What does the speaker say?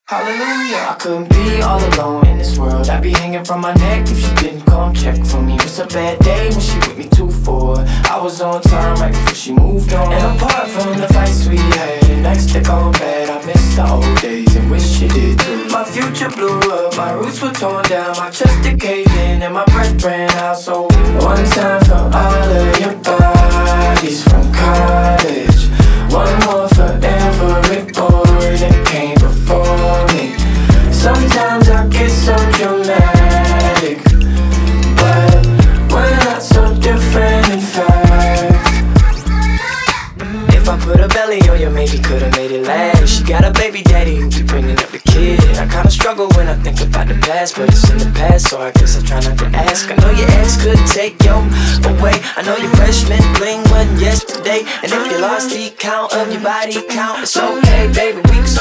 Hallelujah. I couldn't be all alone in this world. I'd be hanging from my neck if she didn't come check for me. It's a bad day when she with me 2-4. I was on time right before she moved on. And apart from the fights we had and nights that go bad, I miss the old days and wish you did too. My future blew up, my roots were torn down, my chest did cave in and my breath ran out. So one time for all of your bodies from college. One more for every boy that came before me. Sometimes I get so dramatic, but we're not so different in fact. If I put a belly on you, maybe could've made it last. She got a baby daddy who be bringing up the kid. I kinda struggle when I think about the past, but it's in the past, so I guess I try not to ask. I know your ex could take you away. I know your freshman bling wasn't yesterday. And if you lost the count of your body count, it's okay, baby, we can